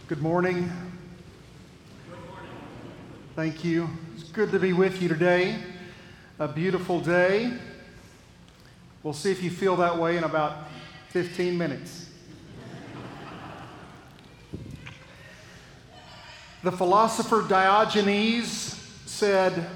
Good morning. Thank you. It's good to be with you today. A beautiful day. We'll see if you feel that way in about 15 minutes. The philosopher Diogenes said,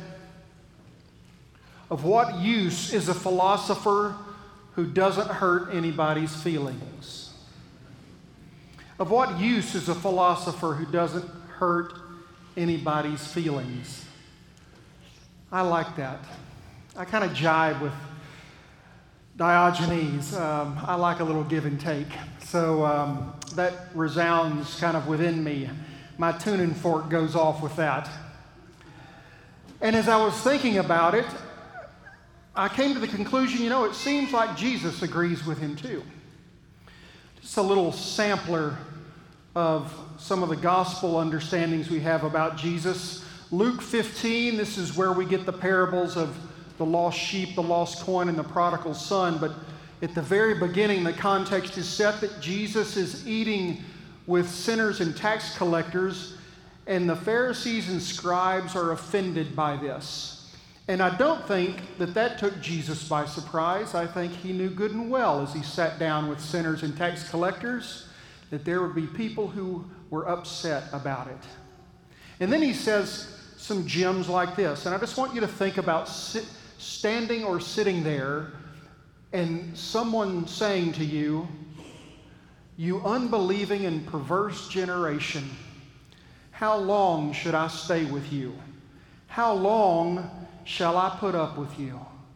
"Of what use is a philosopher who doesn't hurt anybody's feelings?" Of what use is a philosopher who doesn't hurt anybody's feelings? I like that. I kind of jive with Diogenes. I like a little give and take. So that resounds kind of within me. My tuning fork goes off with that. And as I was thinking about it, I came to the conclusion, it seems like Jesus agrees with him too. Just a little sampler of some of the gospel understandings we have about Jesus. Luke 15, this is where we get the parables of the lost sheep, the lost coin, and the prodigal son. But at the very beginning, the context is set that Jesus is eating with sinners and tax collectors, and the Pharisees and scribes are offended by this. And I don't think that took Jesus by surprise. I think he knew good and well as he sat down with sinners and tax collectors that there would be people who were upset about it. And then he says some gems like this, and I just want you to think about standing or sitting there and someone saying to you, "You unbelieving and perverse generation, how long should I stay with you? How long shall I put up with you?"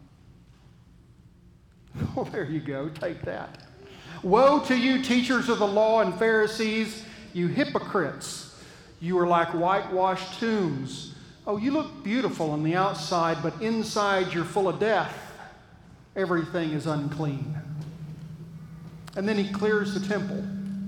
Well, there you go. Take that. "Woe to you, teachers of the law and Pharisees, you hypocrites! You are like whitewashed tombs. Oh, you look beautiful on the outside, but inside you're full of death. Everything is unclean." And then he clears the temple.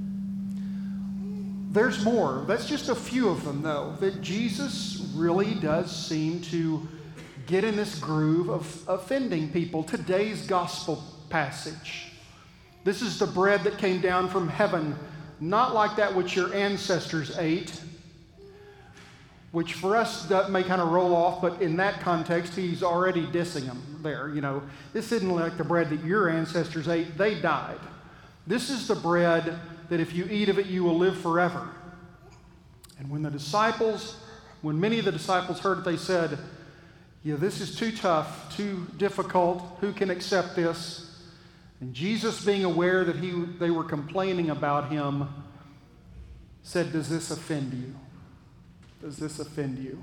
There's more. That's just a few of them, though, that Jesus really does seem to get in this groove of offending people. Today's gospel passage. This is the bread that came down from heaven, not like that which your ancestors ate, which for us that may kind of roll off, but in that context, he's already dissing them there. This isn't like the bread that your ancestors ate. They died. This is the bread that if you eat of it, you will live forever. And when many of the disciples heard it, they said, "This is too tough, too difficult. Who can accept this?" And Jesus, being aware that they were complaining about him, said, "Does this offend you? Does this offend you?"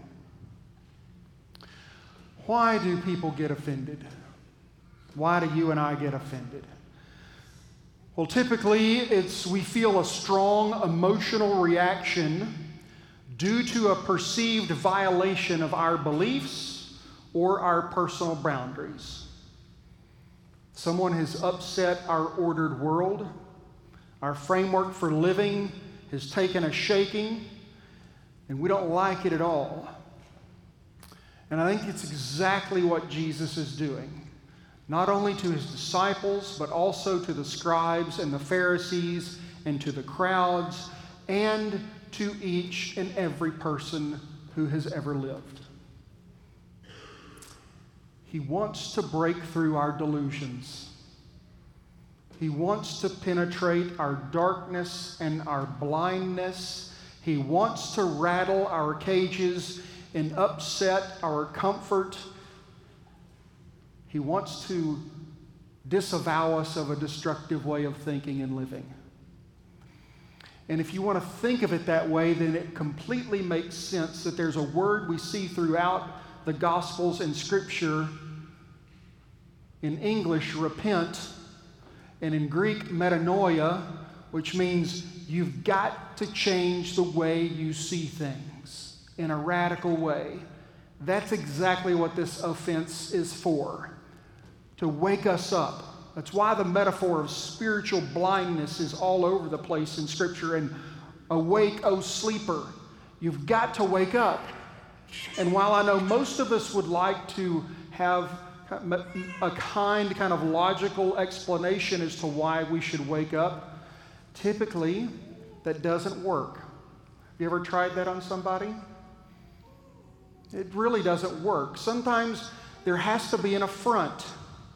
Why do people get offended? Why do you and I get offended? Well, typically we feel a strong emotional reaction due to a perceived violation of our beliefs or our personal boundaries. Someone has upset our ordered world. Our framework for living has taken a shaking, and we don't like it at all. And I think it's exactly what Jesus is doing, not only to his disciples, but also to the scribes and the Pharisees and to the crowds and to each and every person who has ever lived. He wants to break through our delusions. He wants to penetrate our darkness and our blindness. He wants to rattle our cages and upset our comfort. He wants to disavow us of a destructive way of thinking and living. And if you want to think of it that way, then it completely makes sense that there's a word we see throughout the Gospels and Scripture. In English, repent, and in Greek, metanoia, which means you've got to change the way you see things in a radical way. That's exactly what this offense is for, to wake us up. That's why the metaphor of spiritual blindness is all over the place in Scripture. And awake, O sleeper. You've got to wake up. And while I know most of us would like to have a kind of logical explanation as to why we should wake up, typically that doesn't work. You ever tried that on somebody? It really doesn't work. Sometimes there has to be an affront.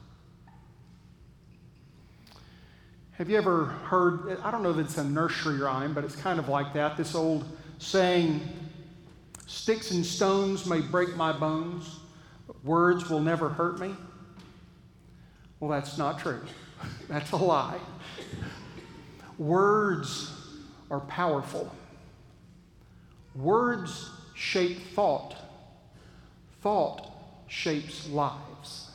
Have you ever heard, I don't know if it's a nursery rhyme, but it's kind of like that, this old saying, "Sticks and stones may break my bones, but words will never hurt me"? Well, that's not true. That's a lie. Words are powerful. Words shape thought. Thought shapes lives.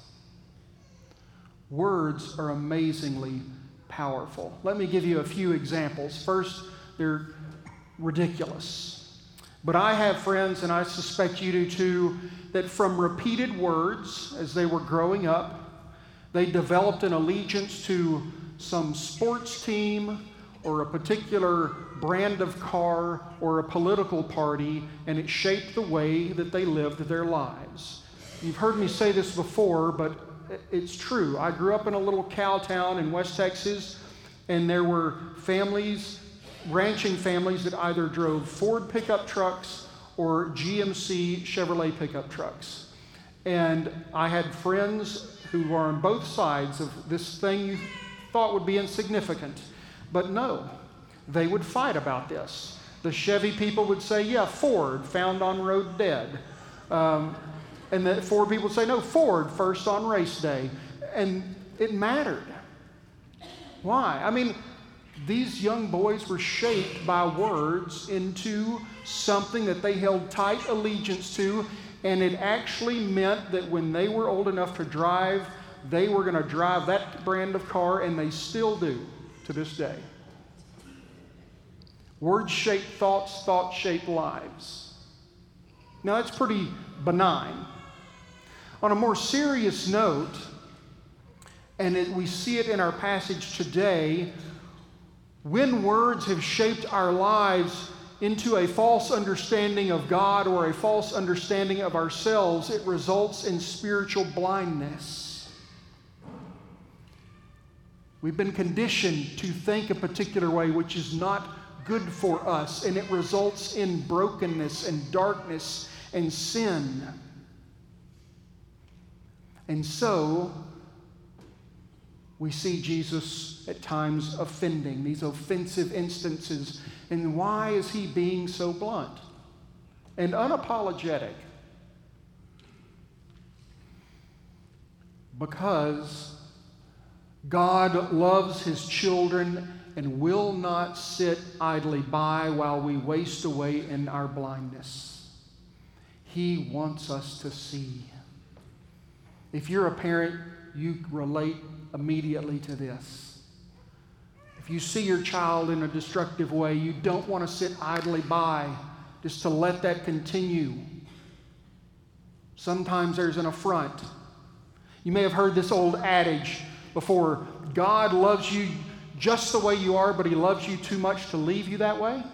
Words are amazingly powerful. Let me give you a few examples. First, they're ridiculous. But I have friends, and I suspect you do too, that from repeated words as they were growing up, they developed an allegiance to some sports team or a particular brand of car or a political party, and it shaped the way that they lived their lives. You've heard me say this before, but it's true. I grew up in a little cow town in West Texas, and there were families, ranching families, that either drove Ford pickup trucks or GMC Chevrolet pickup trucks. And I had friends who were on both sides of this thing you thought would be insignificant. But no, they would fight about this. The Chevy people would say, "Yeah, Ford, found on road dead." And the Ford people would say, "No, Ford, first on race day." And it mattered. Why? I mean, these young boys were shaped by words into something that they held tight allegiance to, and it actually meant that when they were old enough to drive, they were going to drive that brand of car, and they still do to this day. Words shape thoughts, thoughts shape lives. Now, that's pretty benign. On a more serious note, and we see it in our passage today, when words have shaped our lives into a false understanding of God or a false understanding of ourselves, it results in spiritual blindness. We've been conditioned to think a particular way which is not good for us, and it results in brokenness and darkness and sin. And so, we see Jesus at times offending, these offensive instances. And why is he being so blunt and unapologetic? Because God loves his children and will not sit idly by while we waste away in our blindness. He wants us to see. If you're a parent, you relate immediately to this. If you see your child in a destructive way, you don't want to sit idly by just to let that continue. Sometimes there's an affront. You may have heard this old adage before: God loves you just the way you are, but he loves you too much to leave you that way.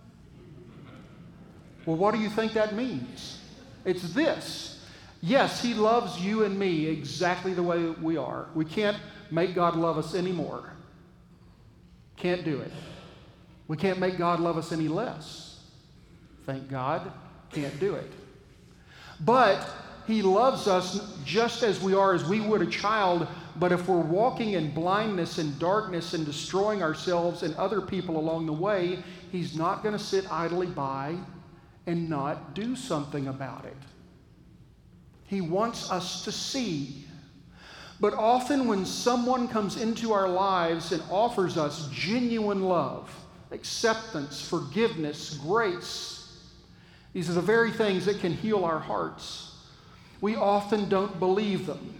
Well, what do you think that means? It's this. Yes, he loves you and me exactly the way we are. We can't make God love us anymore. Can't do it. We can't make God love us any less. Thank God, can't do it. But he loves us just as we are, as we would a child. But if we're walking in blindness and darkness and destroying ourselves and other people along the way, he's not going to sit idly by and not do something about it. He wants us to see. But often when someone comes into our lives and offers us genuine love, acceptance, forgiveness, grace, these are the very things that can heal our hearts. We often don't believe them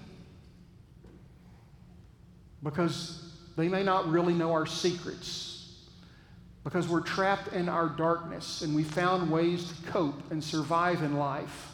because they may not really know our secrets, because we're trapped in our darkness and we found ways to cope and survive in life.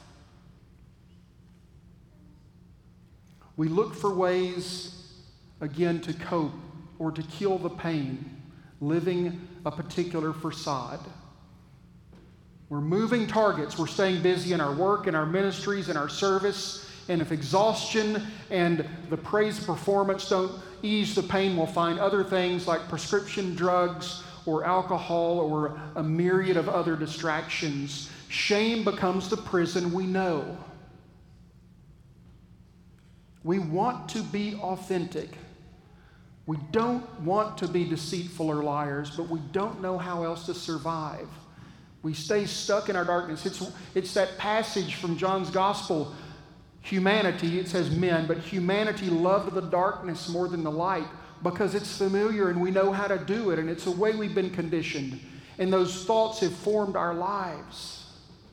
We look for ways, again, to cope or to kill the pain, living a particular facade. We're moving targets. We're staying busy in our work, in our ministries, in our service. And if exhaustion and the praise of performance don't ease the pain, we'll find other things like prescription drugs or alcohol or a myriad of other distractions. Shame becomes the prison we know. We want to be authentic. We don't want to be deceitful or liars, but we don't know how else to survive. We stay stuck in our darkness. It's that passage from John's Gospel. Humanity, it says men, but humanity loved the darkness more than the light because it's familiar and we know how to do it, and it's a way we've been conditioned. And those thoughts have formed our lives.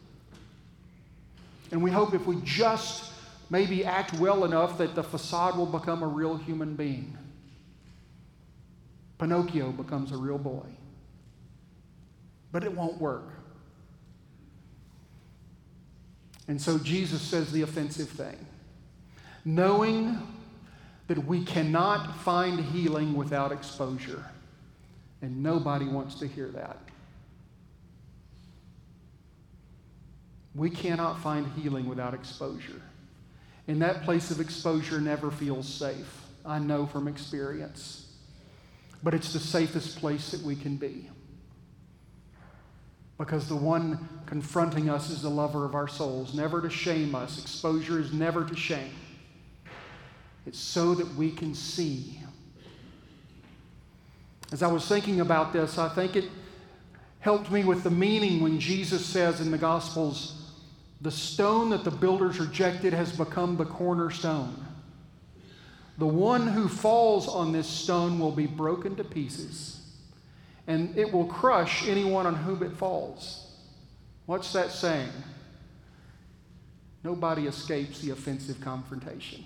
And we hope if we just maybe act well enough that the facade will become a real human being. Pinocchio becomes a real boy. But it won't work. And so Jesus says the offensive thing. Knowing that we cannot find healing without exposure. And nobody wants to hear that. We cannot find healing without exposure. And that place of exposure never feels safe. I know from experience. But it's the safest place that we can be. Because the one confronting us is the lover of our souls, never to shame us. Exposure is never to shame. It's so that we can see. As I was thinking about this, I think it helped me with the meaning when Jesus says in the Gospels, the stone that the builders rejected has become the cornerstone. The one who falls on this stone will be broken to pieces, and it will crush anyone on whom it falls. What's that saying? Nobody escapes the offensive confrontation.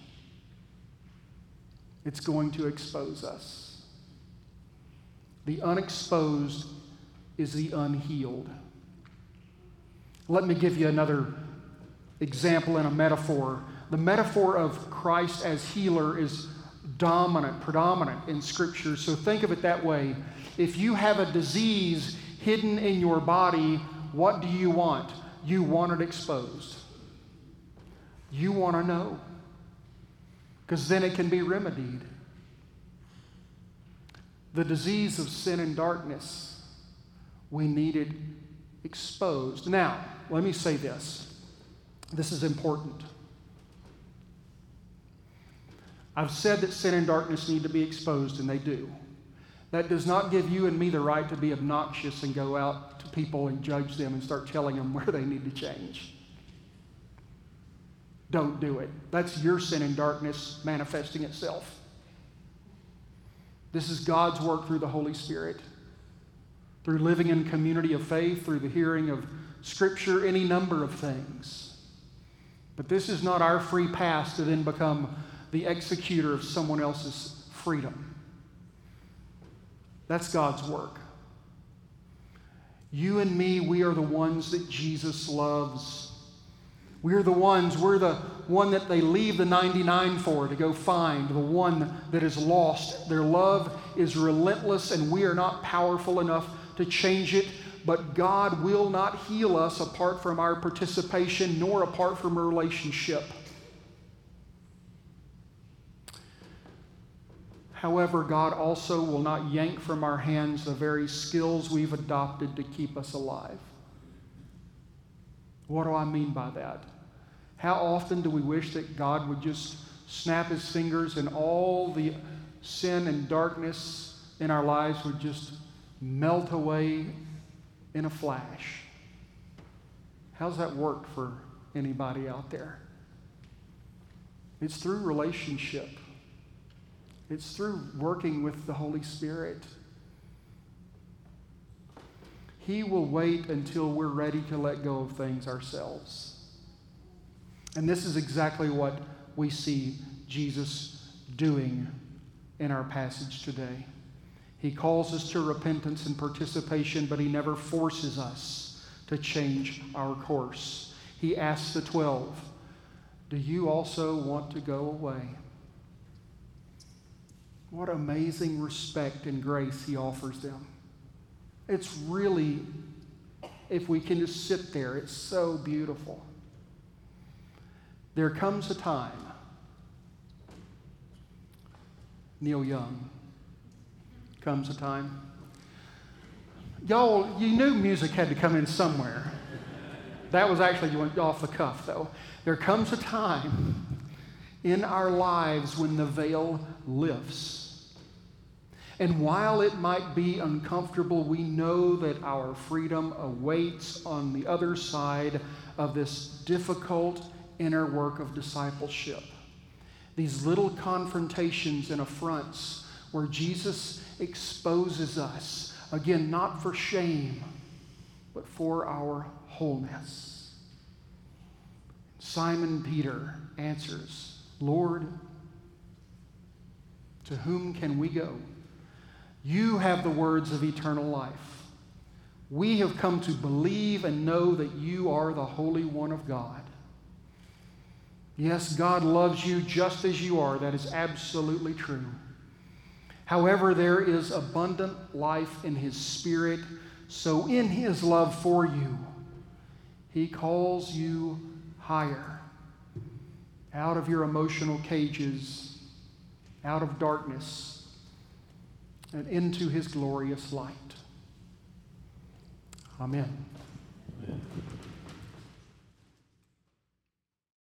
It's going to expose us. The unexposed is the unhealed. Let me give you another example in a metaphor. The metaphor of Christ as healer is predominant in Scripture. So think of it that way. If you have a disease hidden in your body, what do you want? You want it exposed. You want to know. Because then it can be remedied. The disease of sin and darkness, we need it exposed. Now, let me say this. This is important. I've said that sin and darkness need to be exposed, and they do. That does not give you and me the right to be obnoxious and go out to people and judge them and start telling them where they need to change. Don't do it. That's your sin and darkness manifesting itself. This is God's work through the Holy Spirit, through living in community of faith, through the hearing of Scripture, any number of things. But this is not our free pass to then become the executor of someone else's freedom. That's God's work. You and me, we are the ones that Jesus loves. We're the one that they leave the 99 for to go find, the one that is lost. Their love is relentless, and we are not powerful enough to change it, but God will not heal us apart from our participation nor apart from a relationship. However, God also will not yank from our hands the very skills we've adopted to keep us alive. What do I mean by that? How often do we wish that God would just snap his fingers and all the sin and darkness in our lives would just melt away in a flash? How's that work for anybody out there? It's through relationship. It's through working with the Holy Spirit. He will wait until we're ready to let go of things ourselves. And this is exactly what we see Jesus doing in our passage today. He calls us to repentance and participation, but he never forces us to change our course. He asks the 12, do you also want to go away? What amazing respect and grace he offers them. It's really, if we can just sit there, it's so beautiful. There comes a time, Neil Young, comes a time Y'all, you knew music had to come in somewhere. That was actually, you went off the cuff, though. There comes a time in our lives when the veil lifts. And while it might be uncomfortable, we know that our freedom awaits on the other side of this difficult inner work of discipleship. These little confrontations and affronts where Jesus exposes us, again, not for shame, but for our wholeness. Simon Peter answers, Lord, to whom can we go? You have the words of eternal life. We have come to believe and know that you are the Holy One of God. Yes, God loves you just as you are. That is absolutely true. However, there is abundant life in His Spirit, so in His love for you, He calls you higher, out of your emotional cages, out of darkness, and into His glorious light. Amen. Amen.